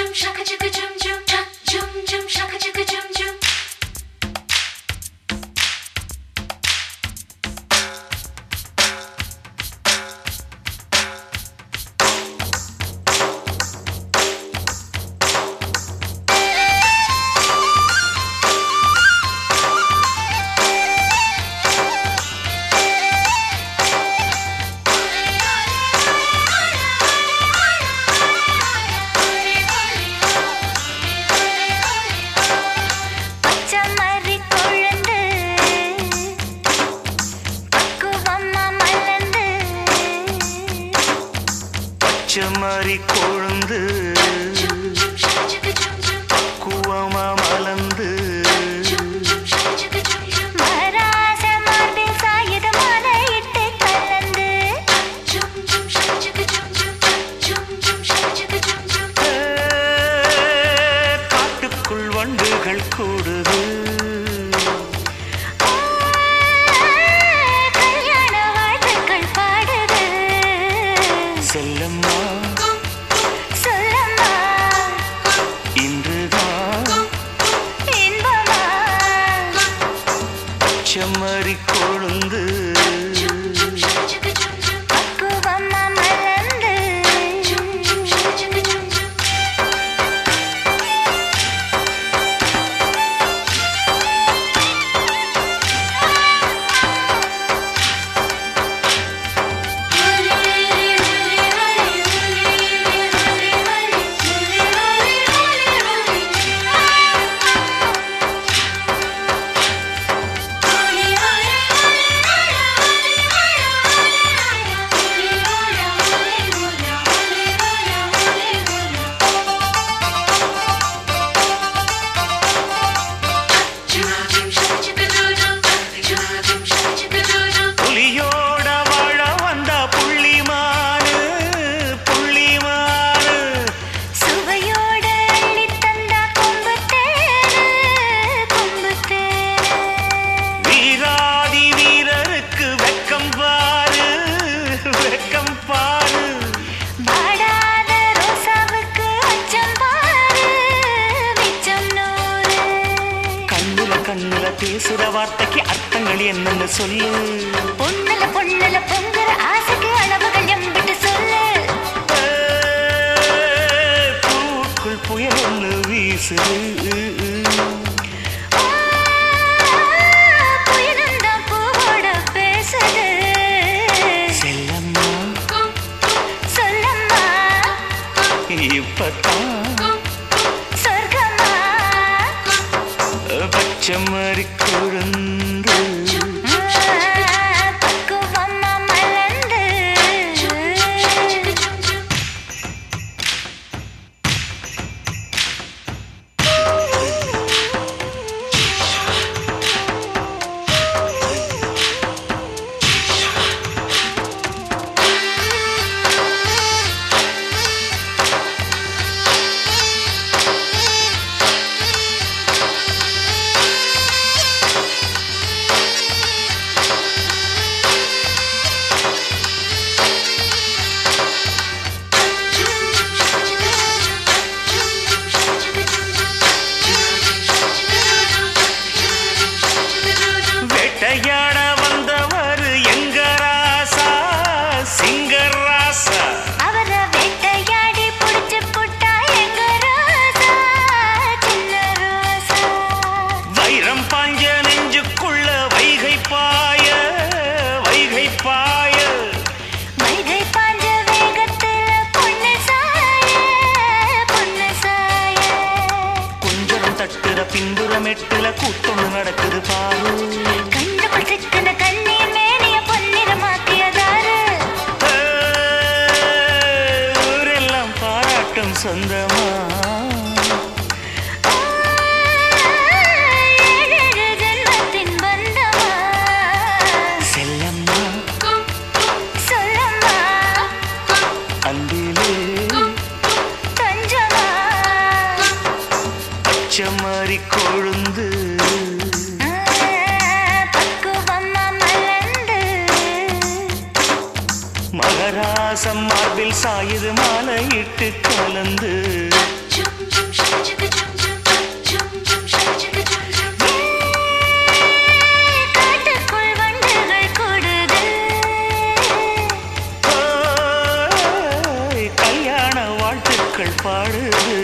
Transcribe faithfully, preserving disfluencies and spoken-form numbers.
பச்சமரி கொழுந்து குவமா மலந்து மராச மார்பில் சாயுது மாலையிட்டு கலந்து காட்டுக்குள் வண்டுகள் கூடுது கல்யாண வாழ்த்துக்கள் பாடுது செல்லம்மா சொல்லம்மா இன்றுதான் இன்பமா பச்சமரி கொழுந்து பக்குவமா மலர்ந்து புலியோட வாழ வந்த புள்ளிமானு புள்ளிமானு சுவையோட அள்ளி தந்தா கொம்பு தேரு கொம்பு தேரு வீராதி வீரருக்கு வெக்கம் பாரு வெக்கம் பாரு வாடாத ரோசாவுக்கு அச்சம் பாரு மிச்சம் நூறு கண்ணுல கண்ணுல பேசுற வார்த்தைக்கு அர்த்தங்கள் என்னன்னு சொல்லு பொண்ணுல பொண்ணுல பொங்குற ஆசைக்கு அளவுகள் எம்பிட்டு சொல்லு பூக்குள் புயல் ஒண்ணு வீசுது புயலுந்தான் பூவோட பேசுது செல்லம்மா சொல்லம்மா இப்பதான் சொர்க்கமா பச்சமரி கொழுந்து பக்குவமா மலர்ந்து வேட்டையாட வந்தவர் எங்க ராசா சிங்கராசா அவர வேட்டையாடி புடிச்சு புட்டா எங்க ரோசா சின்ன ரோசா வைரம் பாஞ்ச நெஞ்சுக்குள்ள வைகை பாய வைகை பாய வைகை பாஞ்ச வேகத்துல பொண்ணு சாய பொண்ணு சாய குஞ்சரம் தட்டுற பின்புறம் எட்டுல கூட்டொன்னு நடக்குது பாரு கண்ணுக்குள் சிக்கின கண்ணீர் மேனிய பொன்னிறமாக்கியதாரு ஊரெல்லாம் பாராட்டும் சொந்தமா ஏழேழு ஜென்மத்தின் பந்தமா செல்லம்மா சொல்லம்மா அந்திலே தஞ்சமா பச்சமரி கொழுந்து பக்குவமா மலர்ந்து மகராசம் மார்பில் சாயுது மாலையிட்டு கலந்து பாடுது